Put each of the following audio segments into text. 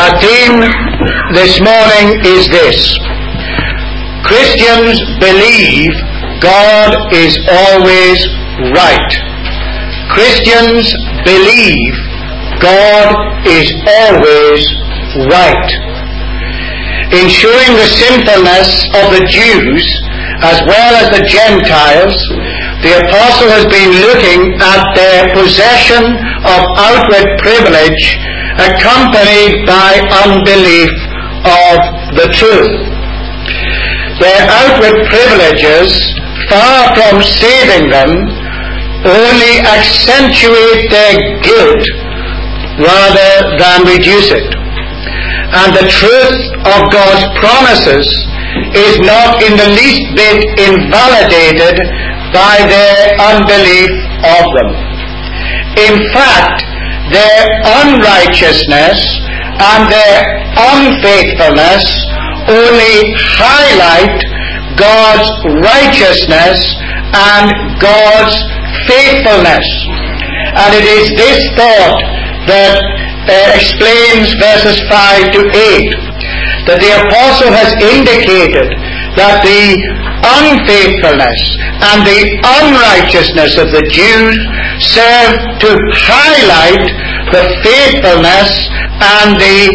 Our theme this morning is this: Christians believe God is always right. Christians believe God is always right. In showing the sinfulness of the Jews as well as the Gentiles, the apostle has been looking at their possession of outward privilege accompanied by unbelief of the truth. Their outward privileges, far from saving them, only accentuate their guilt rather than reduce it. And the truth of God's promises is not in the least bit invalidated by their unbelief of them. In fact, their unrighteousness and their unfaithfulness only highlight God's righteousness and God's faithfulness. And it is this thought that explains verses 5 to 8, that the apostle has indicated that the unfaithfulness and the unrighteousness of the Jews serve to highlight the faithfulness and the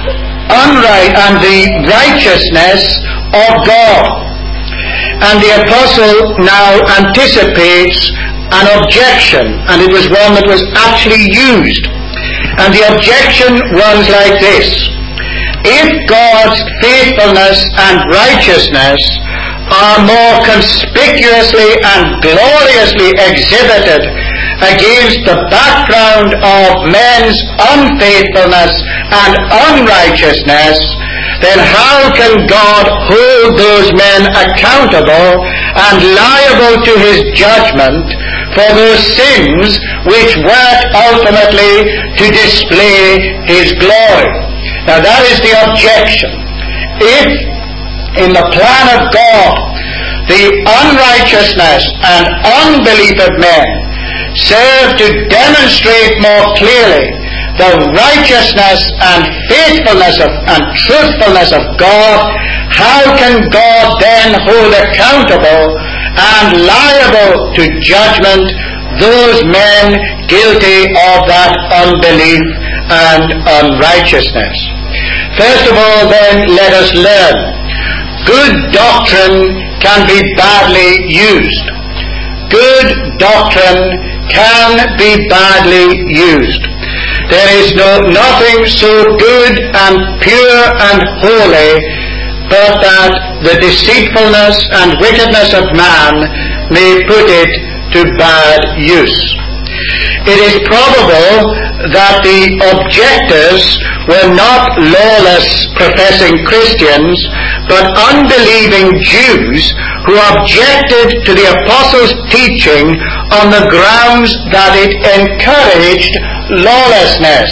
righteousness of God. And the apostle now anticipates an objection, and it was one that was actually used. And the objection runs like this: if God's faithfulness and righteousness are more conspicuously and gloriously exhibited against the background of men's unfaithfulness and unrighteousness, then how can God hold those men accountable and liable to his judgment for those sins which work ultimately to display his glory? Now that is the objection. If in the plan of God the unrighteousness and unbelief of men serve to demonstrate more clearly the righteousness and faithfulness and truthfulness of God, how can God then hold accountable and liable to judgment those men guilty of that unbelief and unrighteousness? First of all, then, let us learn. Good doctrine can be badly used. Good doctrine can be badly used. There is nothing so good and pure and holy but that the deceitfulness and wickedness of man may put it to bad use. It is probable that the objectors were not lawless professing Christians, but unbelieving Jews who objected to the apostles' teaching on the grounds that it encouraged lawlessness.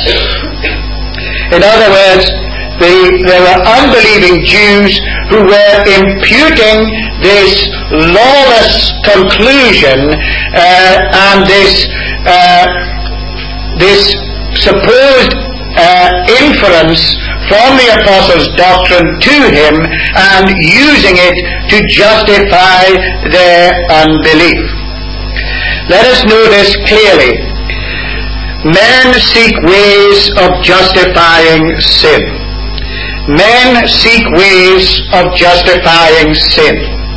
In other words, there were unbelieving Jews who were imputing this lawless conclusion and this supposed inference from the apostles' doctrine to him and using it to justify their unbelief. Let us know this clearly. Men seek ways of justifying sin. Men seek ways of justifying sin.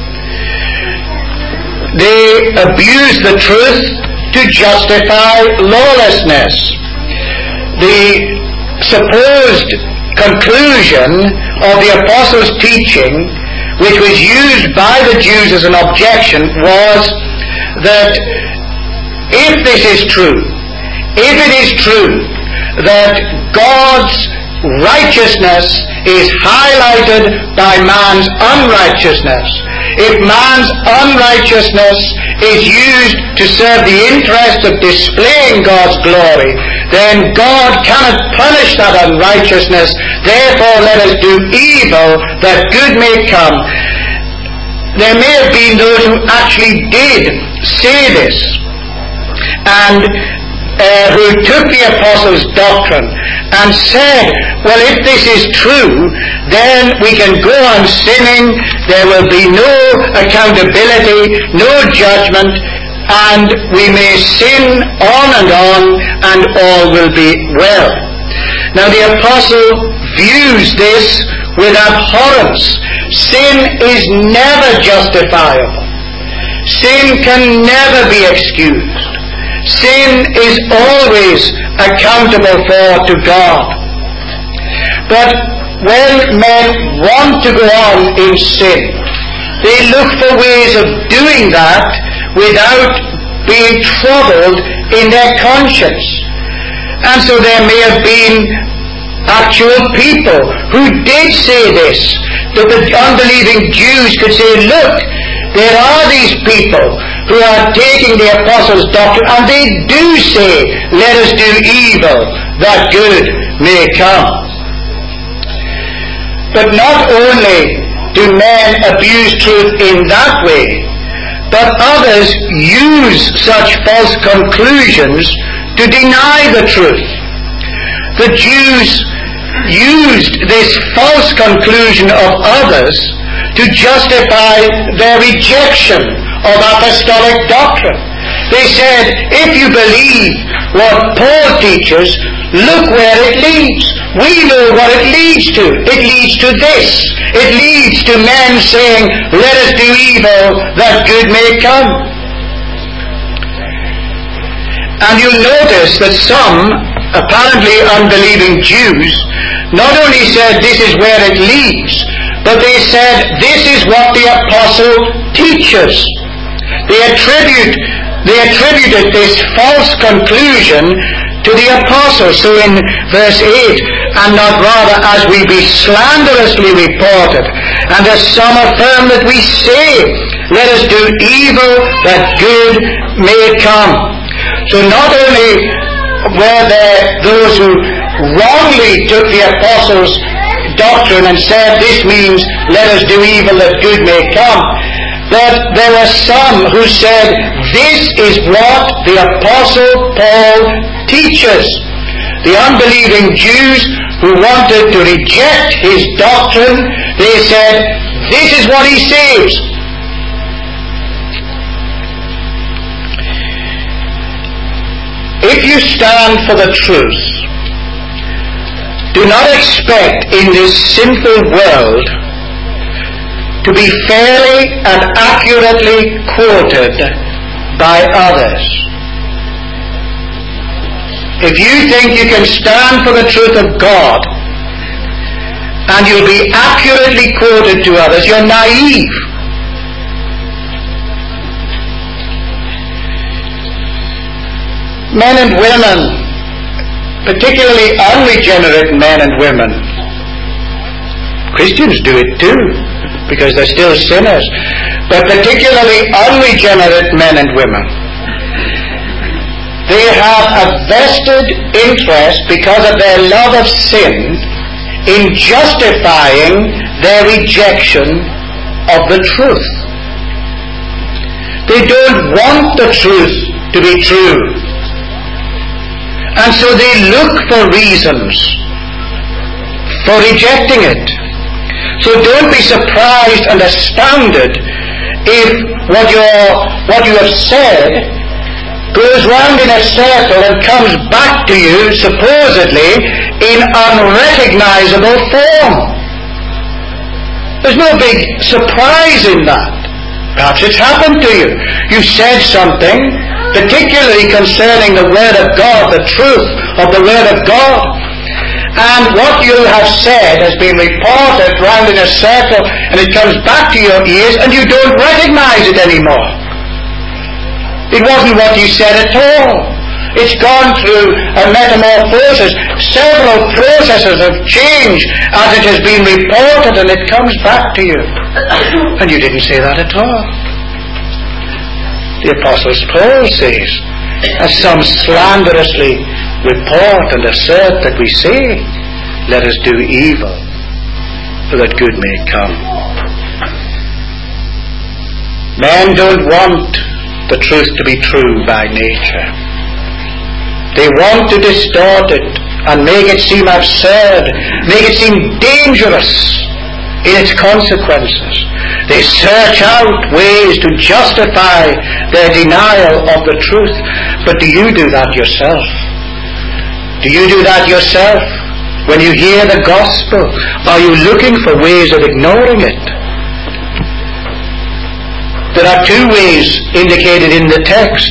They abuse the truth to justify lawlessness. The supposed conclusion of the apostles' teaching, which was used by the Jews as an objection, was that if this is true, if it is true that God's righteousness is highlighted by man's unrighteousness, if man's unrighteousness is used to serve the interest of displaying God's glory, then God cannot punish that unrighteousness. Therefore let us do evil that good may come. There may have been those who actually did say this, and who took the apostles' doctrine and said, well, if this is true, then we can go on sinning, there will be no accountability, no judgment, and we may sin on, and all will be well. Now the apostle views this with abhorrence. Sin is never justifiable. Sin can never be excused. Sin is always accountable for to God. But when men want to go on in sin, they look for ways of doing that without being troubled in their conscience. And so there may have been actual people who did say this, that the unbelieving Jews could say, look, there are these people who are taking the apostles' doctrine, and they do say, let us do evil, that good may come. But not only do men abuse truth in that way, but others use such false conclusions to deny the truth. The Jews used this false conclusion of others to justify their rejection of apostolic doctrine. They said, if you believe what Paul teaches, look where it leads. We know what it leads to. It leads to this. It leads to men saying, let us do evil that good may come. And you'll notice that some apparently unbelieving Jews not only said this is where it leads, but they said this is what the apostle teaches. They attributed this false conclusion to the apostle. So in verse 8, and not rather as we be slanderously reported, and as some affirm that we say, let us do evil that good may come. So not only were there those who wrongly took the apostles' doctrine and said this means let us do evil that good may come, but there were some who said this is what the apostle Paul teaches. The unbelieving Jews who wanted to reject his doctrine, they said this is what he says. If you stand for the truth, do not expect in this sinful world to be fairly and accurately quoted by others. If you think you can stand for the truth of God and you'll be accurately quoted to others, you're naive. Men and women, particularly unregenerate men and women, Christians do it too, because they're still sinners, but particularly unregenerate men and women, they have a vested interest because of their love of sin in justifying their rejection of the truth. They don't want the truth to be true. And so they look for reasons for rejecting it. So don't be surprised and astounded if what you have said goes round in a circle and comes back to you, supposedly, in unrecognizable form. There's no big surprise in that. Perhaps it's happened to you. You said something, particularly concerning the Word of God, the truth of the Word of God. And what you have said has been reported round in a circle, and it comes back to your ears, and you don't recognize it anymore. It wasn't what you said at all. It's gone through a metamorphosis. Several processes of change as it has been reported, and it comes back to you. And you didn't say that at all. The Apostle Paul says, as some slanderously report and assert that we say, let us do evil, so that good may come. Men don't want the truth to be true by nature. They want to distort it and make it seem absurd, make it seem dangerous in its consequences. They search out ways to justify their denial of the truth. But do you do that yourself? Do you do that yourself? When you hear the gospel, are you looking for ways of ignoring it? There are two ways indicated in the text.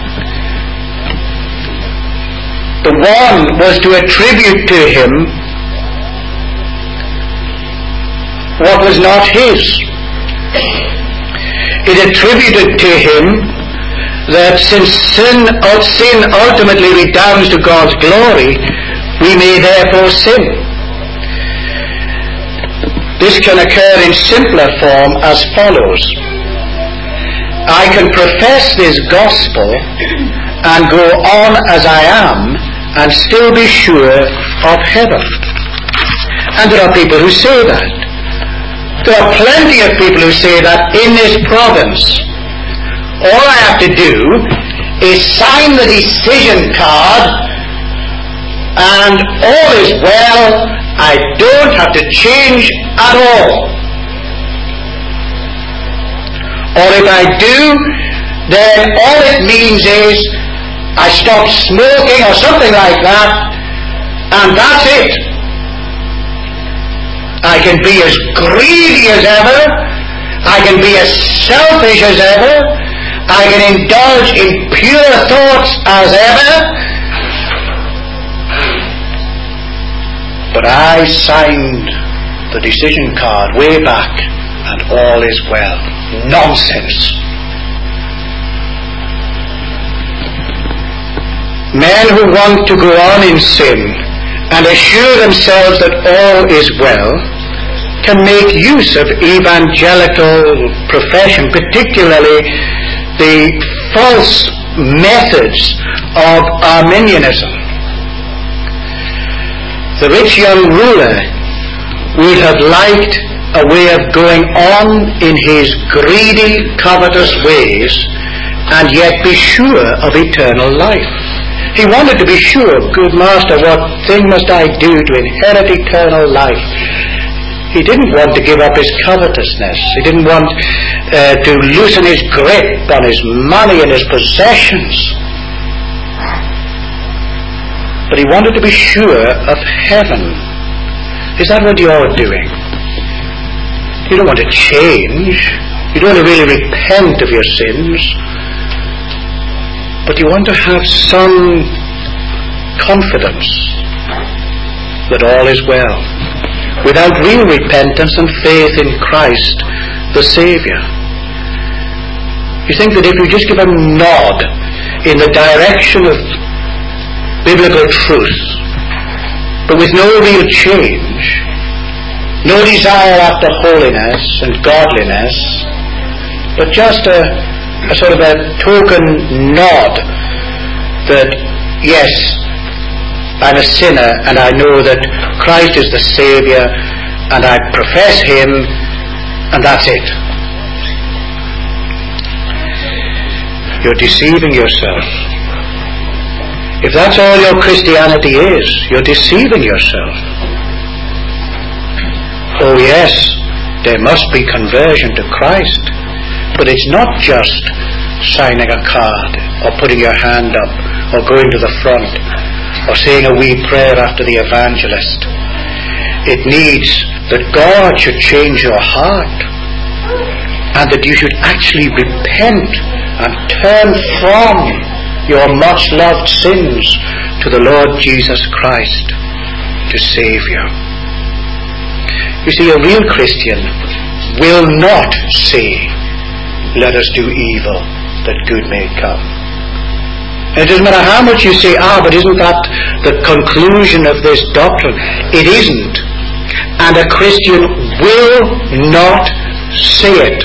The one was to attribute to him what was not his. It attributed to him that since sin ultimately redounds to God's glory, we may therefore sin. This can occur in simpler form as follows. I can profess this gospel and go on as I am and still be sure of heaven. And there are people who say that. There are plenty of people who say that in this province. All I have to do is sign the decision card and all is well. I don't have to change at all. Or if I do, then all it means is I stop smoking or something like that, and that's it. I can be as greedy as ever. I can be as selfish as ever. I can indulge in pure thoughts as ever. But I signed the decision card way back, and all is well. Nonsense. Men who want to go on in sin and assure themselves that all is well can make use of evangelical profession, particularly the false methods of Arminianism. The rich young ruler would have liked a way of going on in his greedy, covetous ways and yet be sure of eternal life. He wanted to be sure, good master, what thing must I do to inherit eternal life? He didn't want to give up his covetousness. He didn't want to loosen his grip on his money and his possessions. But he wanted to be sure of heaven. Is that what you're doing? You don't want to change. You don't want to really repent of your sins. But you want to have some confidence that all is well, without real repentance and faith in Christ, the Saviour. You think that if you just give a nod in the direction of biblical truth, but with no real change, no desire after holiness and godliness, but just a sort of a token nod that, yes, I'm a sinner and I know that Christ is the Saviour and I profess Him and that's it. You're deceiving yourself. If that's all your Christianity is, you're deceiving yourself. Oh yes, there must be conversion to Christ, but it's not just signing a card or putting your hand up or going to the front or saying a wee prayer after the evangelist. It needs that God should change your heart and that you should actually repent and turn from your much loved sins to the Lord Jesus Christ to save you. You see, a real Christian will not say, let us do evil that good may come. And it doesn't matter how much you say, but isn't that the conclusion of this doctrine? It isn't. And a Christian will not say it.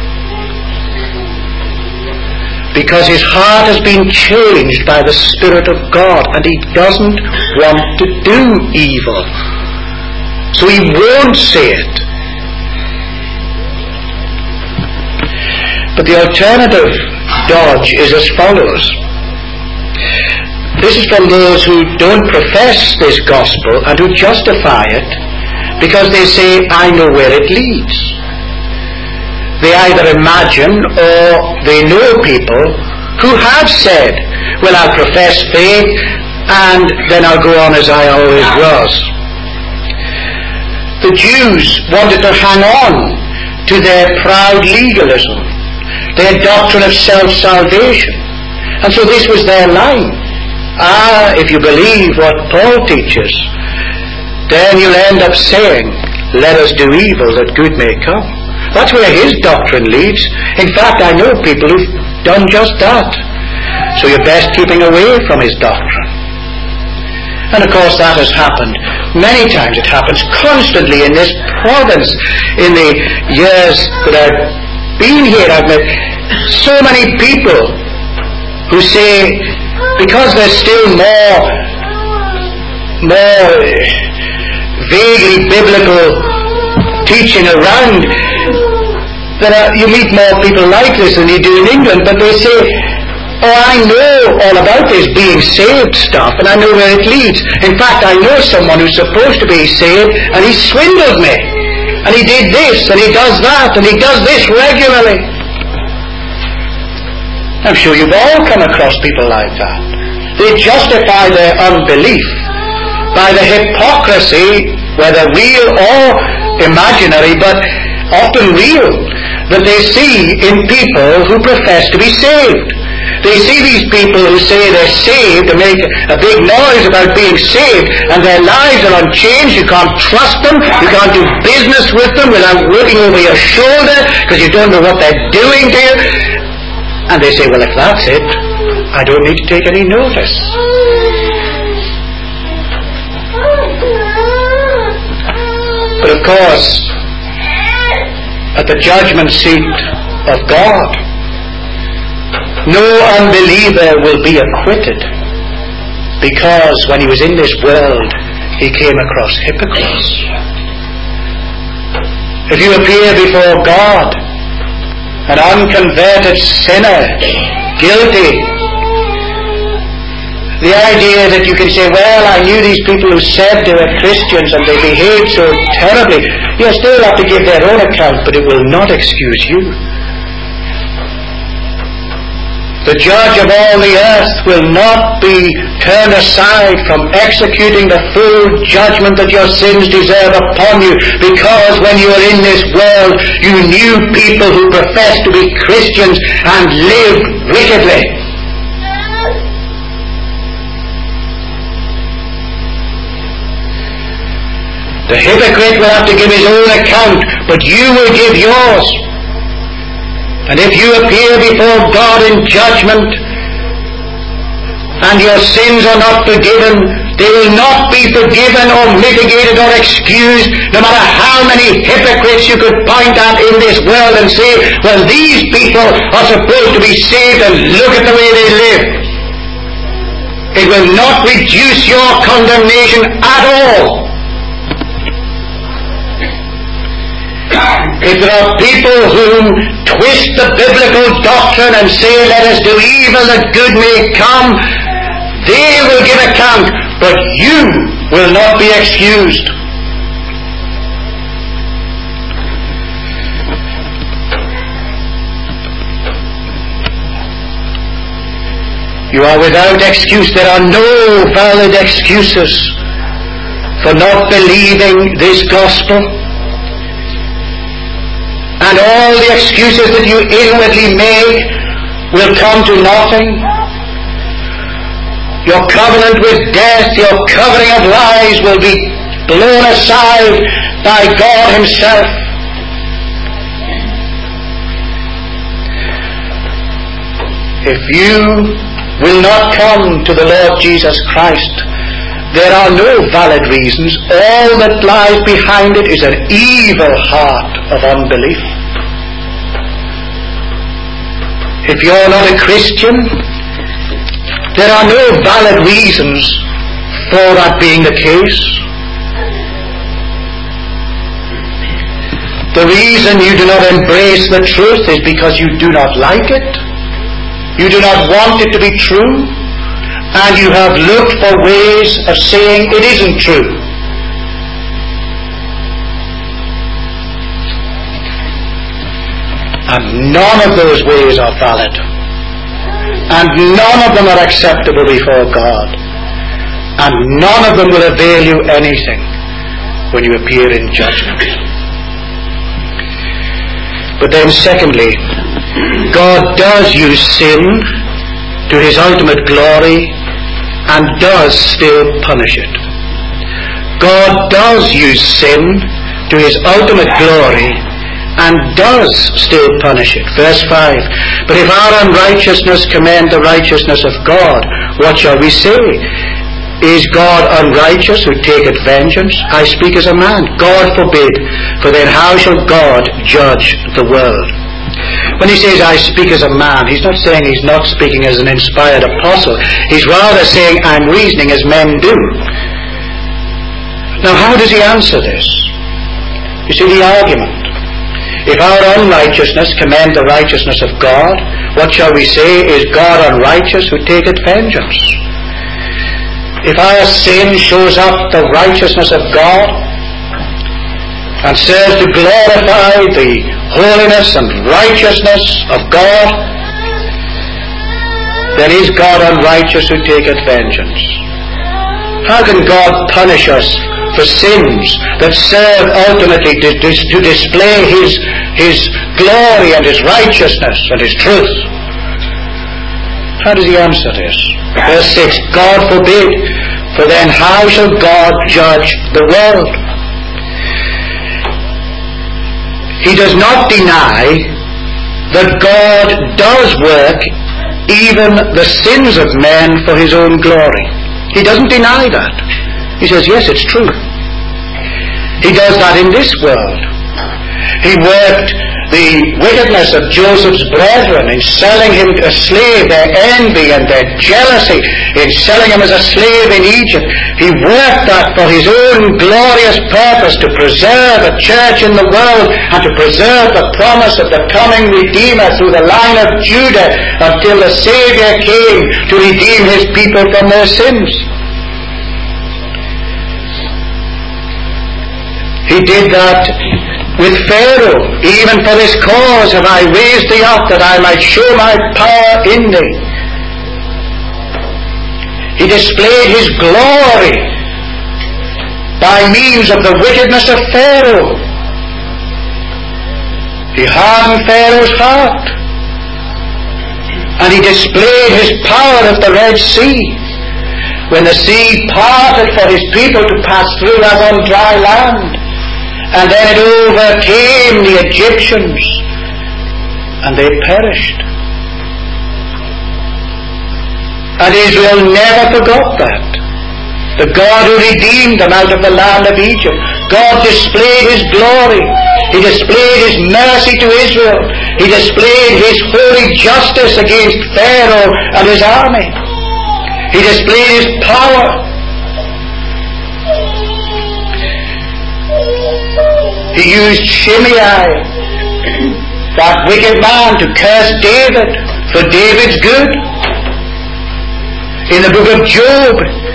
Because his heart has been changed by the Spirit of God and he doesn't want to do evil. So he won't say it. But the alternative dodge is as follows. This is from those who don't profess this gospel and who justify it because they say, I know where it leads. They either imagine or they know people who have said, well, I'll profess faith and then I'll go on as I always was. The Jews wanted to hang on to their proud legalism, their doctrine of self-salvation. And so this was their line. If you believe what Paul teaches, then you'll end up saying, let us do evil that good may come. That's where his doctrine leads. In fact, I know people who've done just that. So you're best keeping away from his doctrine. And of course that has happened many times. It happens constantly in this province. In the years that I've been here, I've met so many people who say, because there's still more vaguely biblical teaching around, that you meet more people like this than you do in England, but they say, I know all about this being saved stuff, and I know where it leads. In fact, I know someone who's supposed to be saved, and he swindled me, and he did this, and he does that, and he does this regularly. I'm sure you've all come across people like that. They justify their unbelief by the hypocrisy, whether real or imaginary, but often real, that they see in people who profess to be saved. They see these people who say they're saved and make a big noise about being saved, and their lives are unchanged. You can't trust them. You can't do business with them without looking over your shoulder because you don't know what they're doing to you. And they say, well, if that's it, I don't need to take any notice. But of course, at the judgment seat of God, no unbeliever will be acquitted, because when he was in this world, he came across hypocrites. If you appear before God, an unconverted sinner, guilty, the idea that you can say, well, I knew these people who said they were Christians and they behaved so terribly, yes, they'll have to give their own account, but it will not excuse you. The judge of all the earth will not be turned aside from executing the full judgment that your sins deserve upon you, because when you were in this world, you knew people who professed to be Christians and lived wickedly. The hypocrite will have to give his own account, but you will give yours. And if you appear before God in judgment and your sins are not forgiven, they will not be forgiven or mitigated or excused, no matter how many hypocrites you could point at in this world and say, well, these people are supposed to be saved and look at the way they live. It will not reduce your condemnation at all. If there are people who twist the biblical doctrine and say, let us do evil that good may come, they will give account, but you will not be excused. You are without excuse. There are no valid excuses for not believing this gospel. And all the excuses that you inwardly make will come to nothing. Your covenant with death, your covering of lies will be blown aside by God Himself. If you will not come to the Lord Jesus Christ, there are no valid reasons. All that lies behind it is an evil heart of unbelief. If you're not a Christian, there are no valid reasons for that being the case. The reason you do not embrace the truth is because you do not like it. You do not want it to be true. and you have looked for ways of saying it isn't true. And none of those ways are valid. And none of them are acceptable before God. And none of them will avail you anything when you appear in judgment. But then secondly, God does use sin to his ultimate glory and does still punish it. God does use sin to his ultimate glory and does still punish it. Verse 5, but if our unrighteousness commend the righteousness of God, what shall we say? Is God unrighteous who taketh vengeance? I speak as a man. God forbid, for then how shall God judge the world? When he says, I speak as a man, he's not saying he's not speaking as an inspired apostle. He's rather saying, I'm reasoning as men do. Now, how does he answer this? You see the argument. If our unrighteousness commend the righteousness of God, what shall we say? Is God unrighteous who taketh vengeance? If our sin shows up the righteousness of God and serves to glorify the holiness and righteousness of God, then is God unrighteous who taketh vengeance? How can God punish us for sins that serve ultimately to display his glory and his righteousness and his truth? How does he answer this? Verse 6, God forbid, for then how shall God judge the world? He does not deny that God does work even the sins of men for his own glory. He doesn't deny that. He says, yes, it's true. He does that in this world. He worked the wickedness of Joseph's brethren in selling him a slave, their envy and their jealousy, in selling him as a slave in Egypt. He worked that for his own glorious purpose, to preserve a church in the world and to preserve the promise of the coming Redeemer through the line of Judah until the Savior came to redeem his people from their sins. He did that with Pharaoh. Even for this cause have I raised thee up, that I might show my power in thee. He displayed his glory by means of the wickedness of Pharaoh. He hardened Pharaoh's heart, and he displayed his power at the Red Sea, when the sea parted for his people to pass through as on dry land. And then it overcame the Egyptians, and they perished. And Israel never forgot that. The God who redeemed them out of the land of Egypt. God displayed his glory. He displayed his mercy to Israel. He displayed his holy justice against Pharaoh and his army. He displayed his power. He used Shimei, that wicked man, to curse David for David's good. In the book of Job,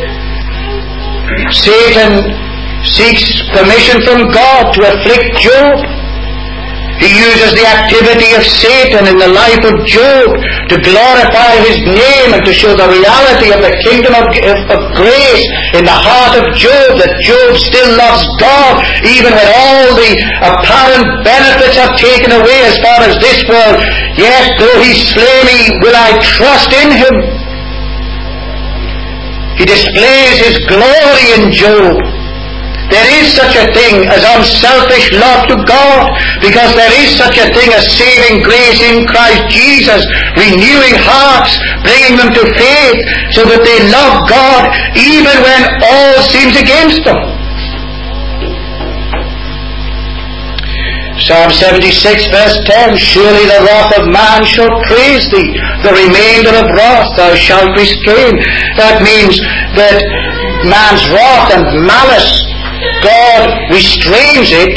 Satan seeks permission from God to afflict Job. He uses the activity of Satan in the life of Job to glorify his name and to show the reality of the kingdom of grace in the heart of Job, that Job still loves God even when all the apparent benefits are taken away as far as this world. Yet though he slay me, will I trust in him. He displays his glory in Job. There is such a thing as unselfish love to God, because there is such a thing as saving grace in Christ Jesus, renewing hearts, bringing them to faith, so that they love God even when all seems against them. Psalm 76 verse 10, surely the wrath of man shall praise thee, the remainder of wrath thou shalt restrain. That means that man's wrath and malice, God restrains it,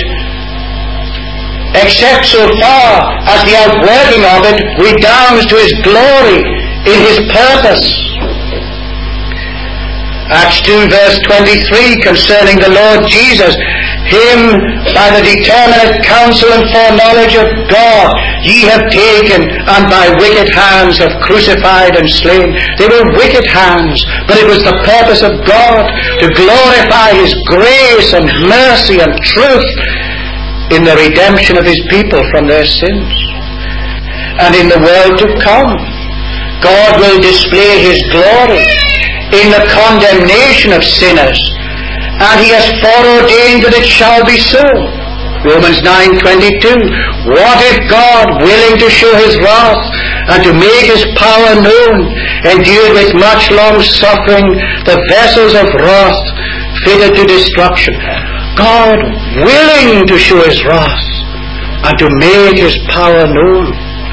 except so far as the outworking of it redounds to his glory in his purpose. Acts 2 verse 23 concerning the Lord Jesus, him by the determinate counsel and foreknowledge of God ye have taken, and by wicked hands have crucified and slain. They were wicked hands, but it was the purpose of God to glorify His grace and mercy and truth in the redemption of His people from their sins. And in the world to come, God will display His glory in the condemnation of sinners, and He has foreordained that it shall be so. Romans 9:22. What if God, willing to show His wrath and to make His power known, endured with much long suffering the vessels of wrath fitted to destruction? God willing to show His wrath and to make His power known.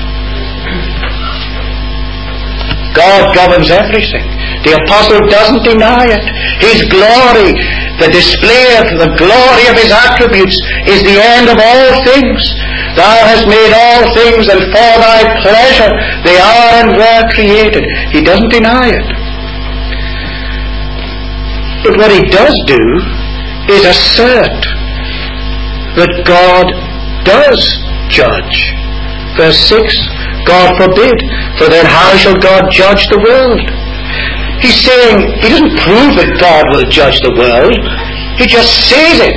God governs everything. The apostle doesn't deny it. His glory, the display of the glory of His attributes, is the end of all things. Thou hast made all things, and for Thy pleasure they are and were created. He doesn't deny it. But what He does do is assert that God does judge. Verse 6, God forbid, for then how shall God judge the world? He's saying, He doesn't prove that God will judge the world. He just says it.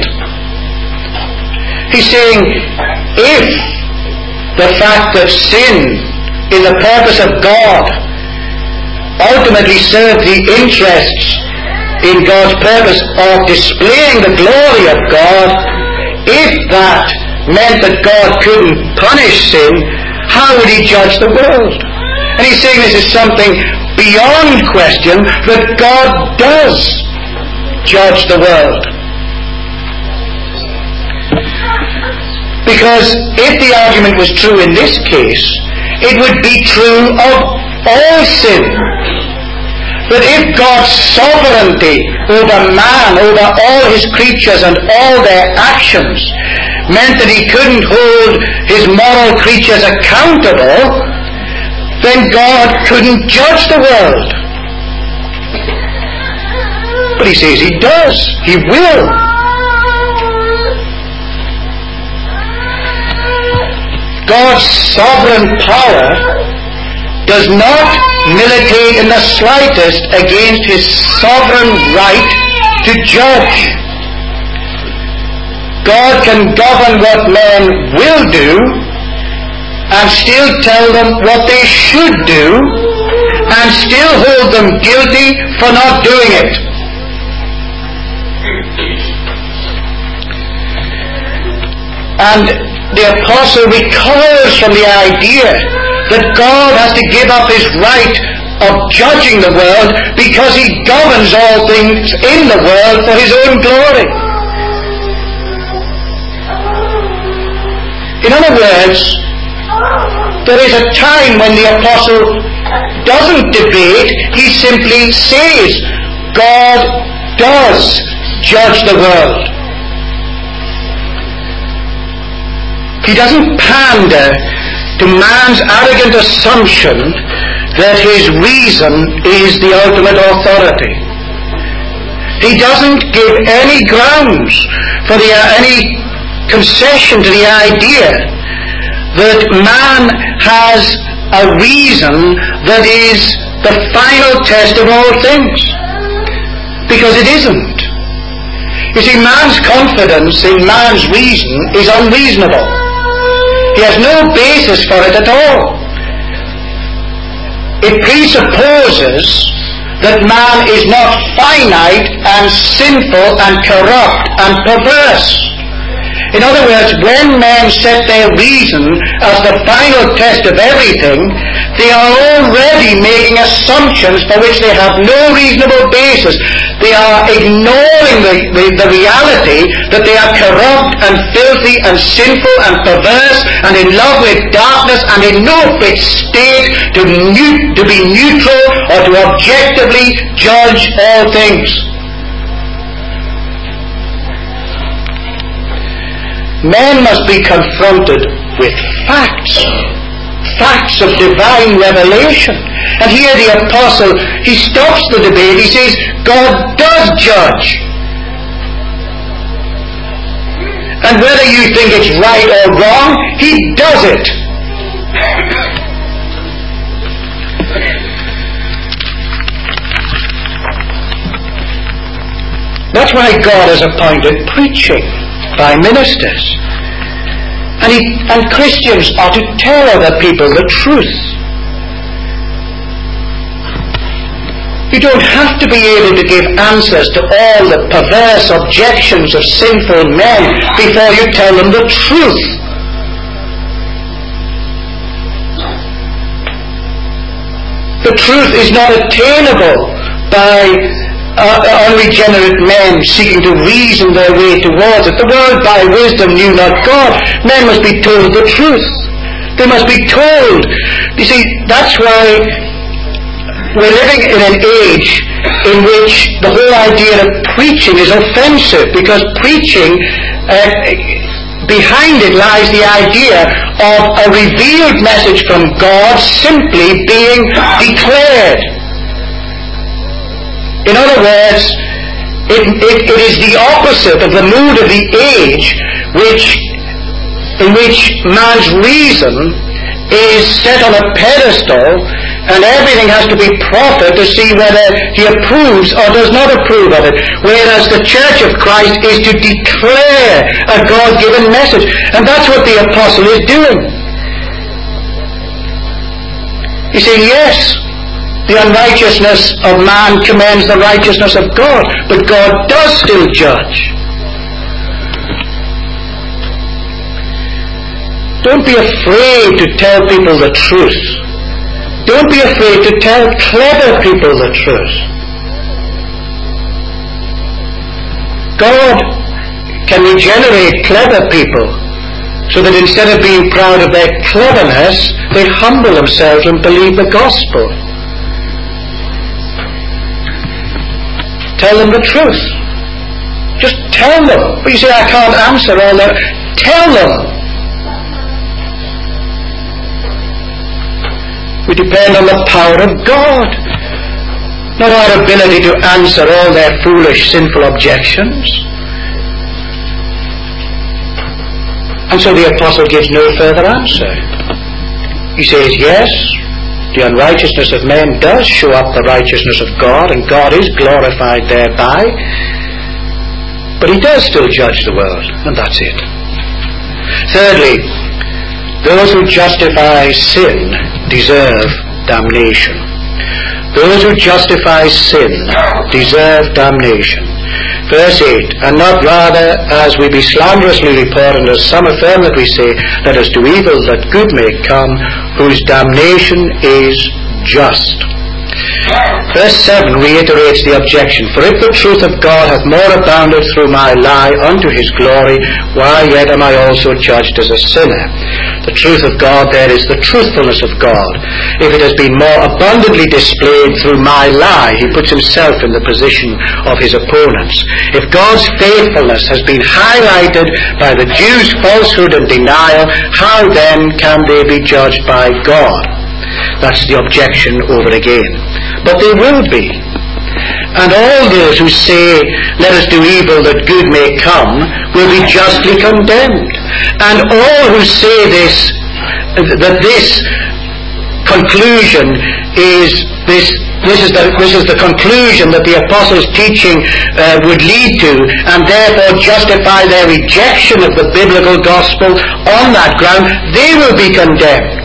He's saying, if the fact of sin in the purpose of God ultimately served the interests in God's purpose of displaying the glory of God, if that meant that God couldn't punish sin, how would He judge the world? And He's saying this is something beyond question, that God does judge the world. Because if the argument was true in this case, it would be true of all sin. That if God's sovereignty over man, over all His creatures and all their actions, meant that He couldn't hold His moral creatures accountable, then God couldn't judge the world. But He says He does. He will. God's sovereign power does not militate in the slightest against His sovereign right to judge. God can govern what men will do and still tell them what they should do and still hold them guilty for not doing it. And the apostle recoils from the idea that God has to give up His right of judging the world because He governs all things in the world for His own glory. In other words, there is a time when the apostle doesn't debate, he simply says, God does judge the world. He doesn't pander to man's arrogant assumption that his reason is the ultimate authority. He doesn't give any grounds for any concession to the idea that man has a reason that is the final test of all things. Because it isn't. You see, man's confidence in man's reason is unreasonable. He has no basis for it at all. It presupposes that man is not finite and sinful and corrupt and perverse. In other words, when men set their reason as the final test of everything, they are already making assumptions for which they have no reasonable basis. They are ignoring the reality that they are corrupt and filthy and sinful and perverse and in love with darkness and in no fit state to be neutral or to objectively judge all things. Men must be confronted with facts. facts of divine revelation. And here the apostle, he stops the debate. He says, God does judge. And whether you think it's right or wrong, he does it. That's why God has appointed preaching by ministers. And Christians are to tell other people the truth. You don't have to be able to give answers to all the perverse objections of sinful men before you tell them the truth. The truth is not attainable by unregenerate men seeking to reason their way towards it. The world by wisdom knew not God. Men must be told the truth. They must be told. You see, that's why we're living in an age in which the whole idea of preaching is offensive, because preaching, behind it lies the idea of a revealed message from God simply being declared. In other words, it is the opposite of the mood of the age in which man's reason is set on a pedestal and everything has to be profit to see whether he approves or does not approve of it. Whereas the Church of Christ is to declare a God-given message. And that's what the apostle is doing. He's saying, yes, the unrighteousness of man commends the righteousness of God, but God does still judge. Don't be afraid to tell people the truth. Don't be afraid to tell clever people the truth. God can regenerate clever people so that instead of being proud of their cleverness, they humble themselves and believe the gospel. Tell them the truth. Just tell them. But you say, I can't answer all that. Tell them. We depend on the power of God, not our ability to answer all their foolish, sinful objections. And so the apostle gives no further answer. He says, yes, the unrighteousness of men does show up the righteousness of God, and God is glorified thereby. But he does still judge the world, and that's it. Thirdly, those who justify sin deserve damnation. Those who justify sin deserve damnation. Verse 8, and not rather as we be slanderously reported, as some affirm that we say, let us do evil that good may come, whose damnation is just. Verse 7 reiterates the objection, for if the truth of God hath more abounded through my lie unto his glory, why yet am I also judged as a sinner? The truth of God there is the truthfulness of God. If it has been more abundantly displayed through my lie, he puts himself in the position of his opponents. If God's faithfulness has been highlighted by the Jews' falsehood and denial, how then can they be judged by God? That's the objection over again. But they will be. And all those who say, let us do evil that good may come, will be justly condemned. And all who say this, that this conclusion is this is the conclusion that the apostles' teaching would lead to, and therefore justify their rejection of the biblical gospel on that ground, they will be condemned.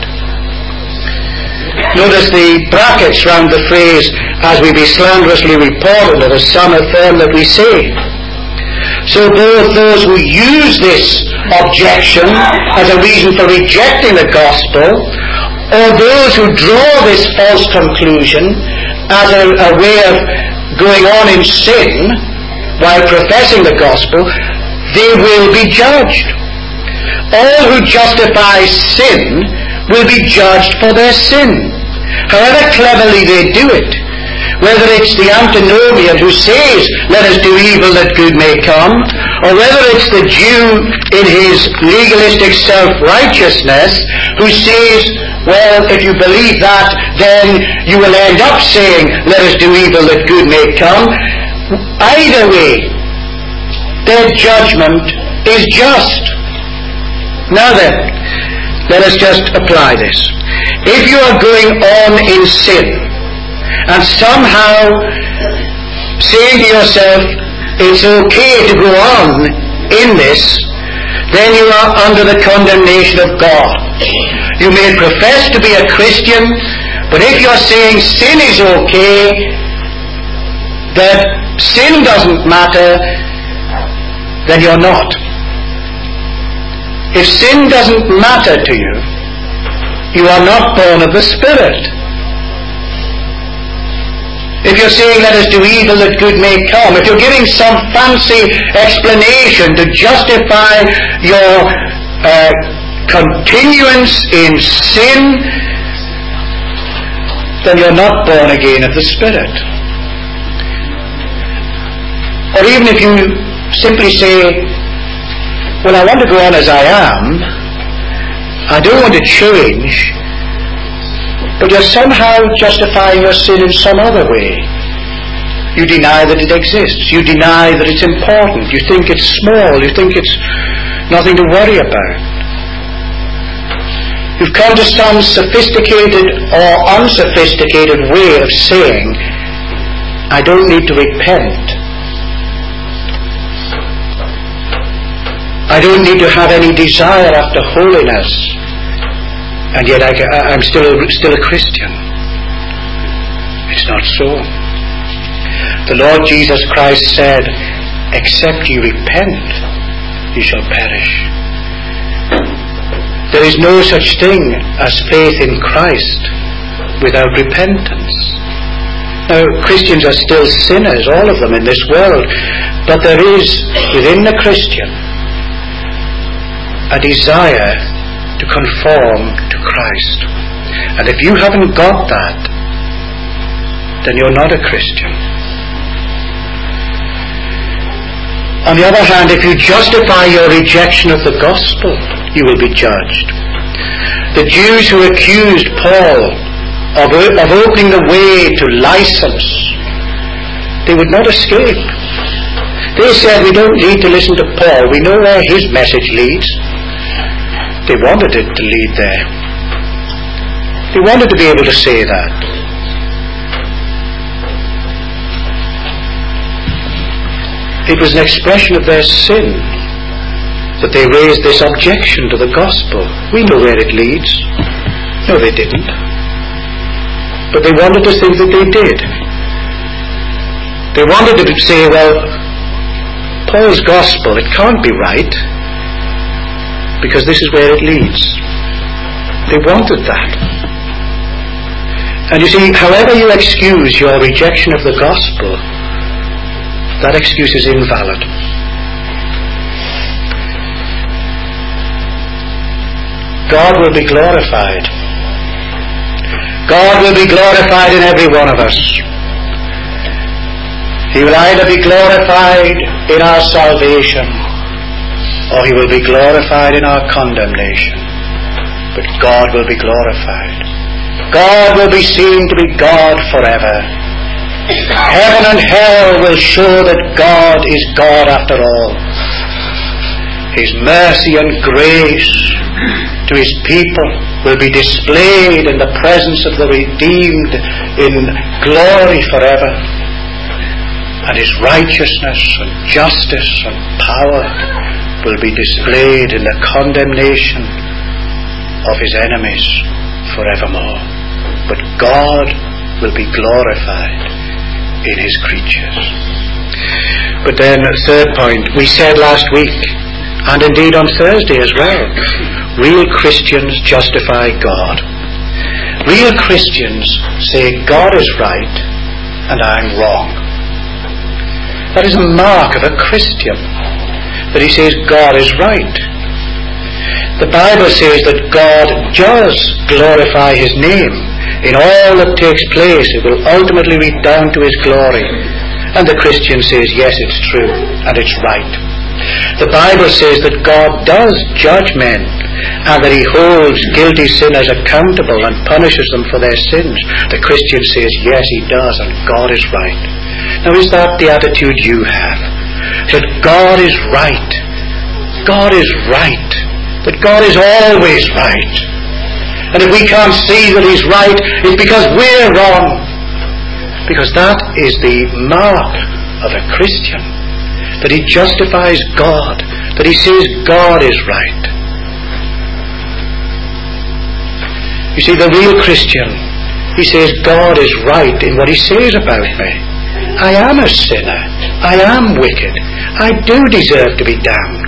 Notice the brackets round the phrase, as we be slanderously reported, or as some affirm that we say. So both those who use this objection as a reason for rejecting the gospel, or those who draw this false conclusion as a way of going on in sin while professing the gospel, they will be judged. All who justify sin will be judged for their sin, however cleverly they do it. Whether it's the antinomian who says, let us do evil that good may come, or whether it's the Jew in his legalistic self-righteousness who says, Well, if you believe that, then you will end up saying, let us do evil that good may come. Either way, their judgment is just. Now then, let us just apply this. If you are going on in sin, and somehow saying to yourself, it's okay to go on in this, then you are under the condemnation of God. You may profess to be a Christian, but if you're saying sin is okay, that sin doesn't matter, then you're not. If sin doesn't matter to you, you are not born of the Spirit. If you're saying, let us do evil that good may come, if you're giving some fancy explanation to justify your continuance in sin, then you're not born again of the Spirit. Or even if you simply say, well, I want to go on as I am, I don't want to change, but you're somehow justifying your sin in some other way. You deny that it exists. You deny that it's important. You think it's small. You think it's nothing to worry about. You've come to some sophisticated or unsophisticated way of saying, I don't need to repent. I don't need to have any desire after holiness. And yet I'm still a Christian. It's not so. The Lord Jesus Christ said, except ye repent, ye shall perish. There is no such thing as faith in Christ without repentance. Now, Christians are still sinners, all of them in this world, but there is within the Christian a desire to conform to Christ. And if you haven't got that, then you're not a Christian. On the other hand, if you justify your rejection of the gospel, you will be judged. The Jews who accused Paul of opening the way to license, they would not escape. They said, we don't need to listen to Paul. We know where his message leads. They wanted it to lead there. They wanted to be able to say that. It was an expression of their sin that they raised this objection to the gospel. We know where it leads. No, they didn't. But they wanted to think that they did. They wanted to say, well, Paul's gospel, it can't be right, because this is where it leads. They wanted that. And you see, however you excuse your rejection of the gospel, that excuse is invalid. God will be glorified. God will be glorified in every one of us. He will either be glorified in our salvation, or he will be glorified in our condemnation. But God will be glorified. God will be seen to be God forever. Heaven and hell will show that God is God after all. His mercy and grace to his people will be displayed in the presence of the redeemed in glory forever. And his righteousness and justice and power will be displayed in the condemnation of his enemies forevermore. But God will be glorified in his creatures. But then, third point, we said last week, and indeed on Thursday as well, real Christians justify God. Real Christians say God is right and I'm wrong. That is a mark of a Christian, that he says God is right. The Bible says that God does glorify his name. In all that takes place, it will ultimately redound to his glory. And the Christian says, yes, it's true, and it's right. The Bible says that God does judge men, and that he holds guilty sinners accountable and punishes them for their sins. The Christian says, yes, he does, and God is right. Now, is that the attitude you have? That God is right. God is right. That God is always right. And if we can't see that he's right, it's because we're wrong. Because that is the mark of a Christian. That he justifies God. That he says God is right. You see, the real Christian, he says God is right in what he says about me. I am a sinner. I am wicked. I do deserve to be damned.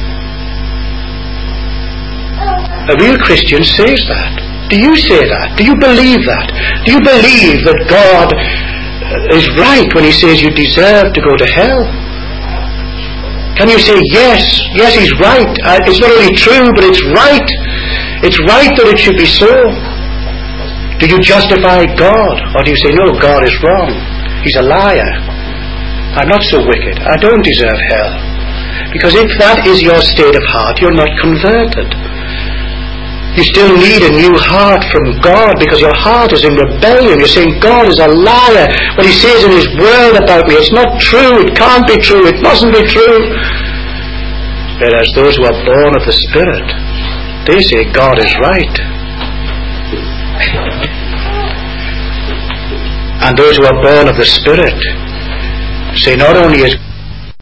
A real Christian says that. Do you say that? Do you believe that? Do you believe that God is right when he says you deserve to go to hell? Can you say, yes, he's right. It's not only true, but it's right. It's right that it should be so. Do you justify God? Or do you say, no, God is wrong. He's a liar. I'm not so wicked. I don't deserve hell. Because if that is your state of heart, you're not converted. You still need a new heart from God because your heart is in rebellion. You're saying God is a liar. What he says in his word about me, it's not true. It can't be true. It mustn't be true. Whereas those who are born of the Spirit, they say God is right. And those who are born of the Spirit say not only is